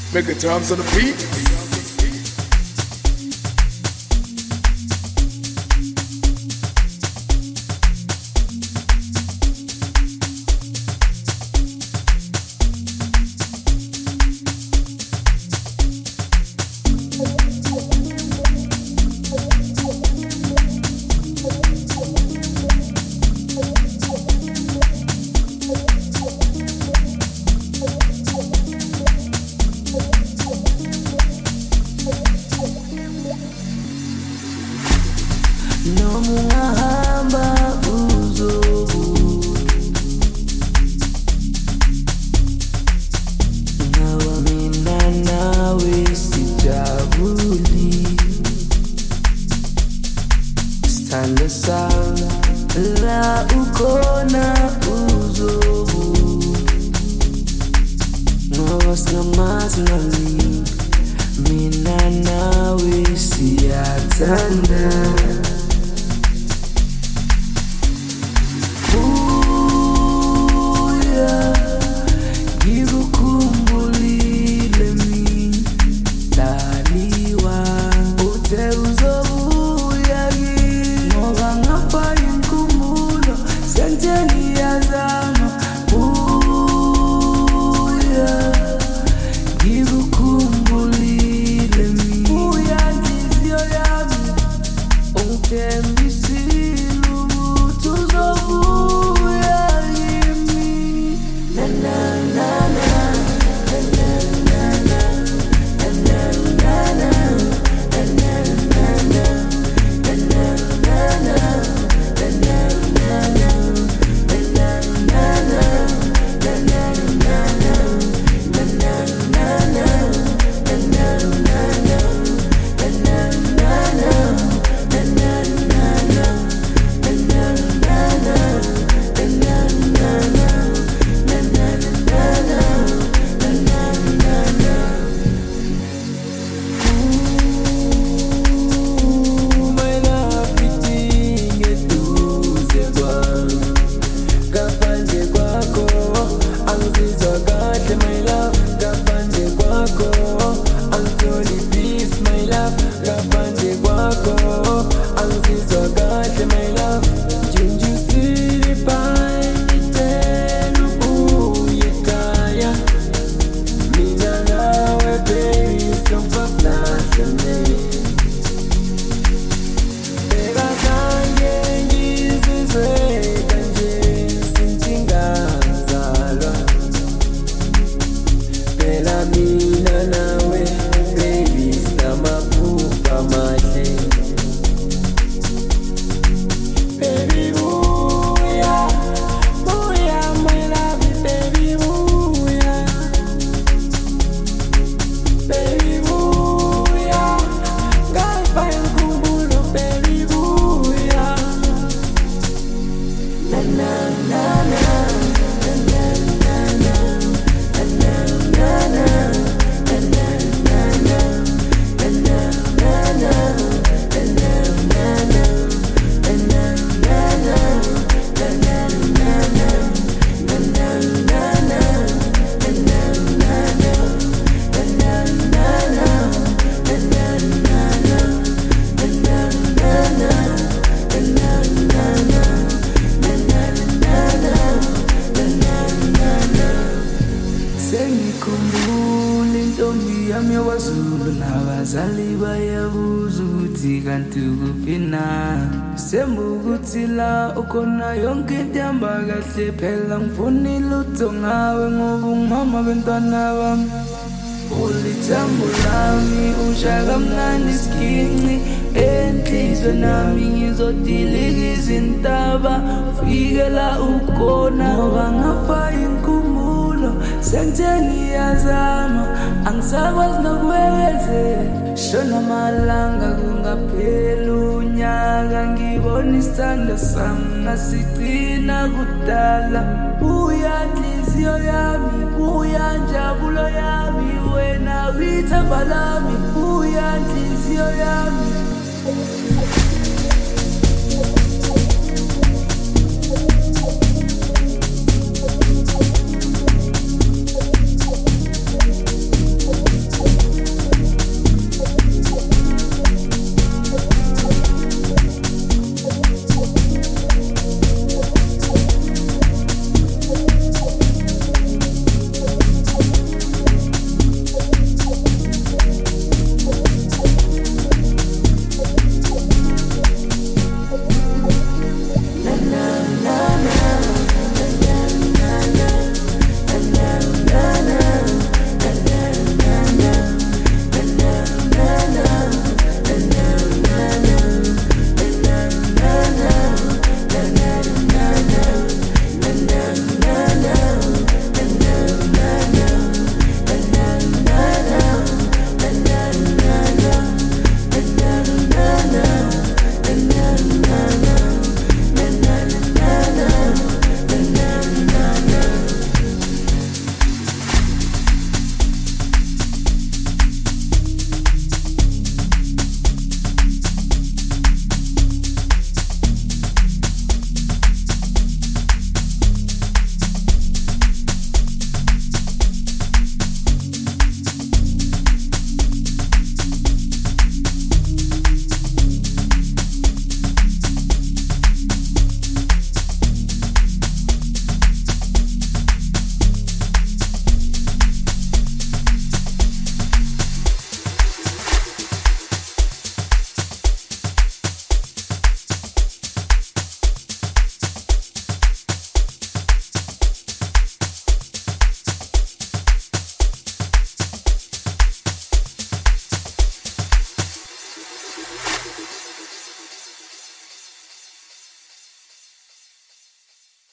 Make a dance on the beat. La ukona uzobu Nwas ngamazinali Mina nawe siyathanda Uya ngikukhumbulile mi daliwa Uthe uzobuya kimi Ngoba ngapha inkumbulo senteni yazama Uya ngikukhumbulile mi Uya nhliziyo yami ungithembisile ukuthi uzobuya kimi na na na na Zulu nabazali bayabuza ukuthi kanti kuphina Sembukuthi la ukhona yonke into ihamba kahle phela ngifunile utho ngawe ngoba ungumama bentwana bami Ulithambo lami ushaka mnandi isiginci enhliziyo nami ngizodilika izintaba fikela ukhona ngoba ngapha inkumbulo senteni yazama angisakwazi nokubekezela shona malanga kungaphela unyaka ngibona isithando sami ngasigcina kudala buya nhliziyo yami buya njabulo yami wena withemba lami buya nhliziyo yami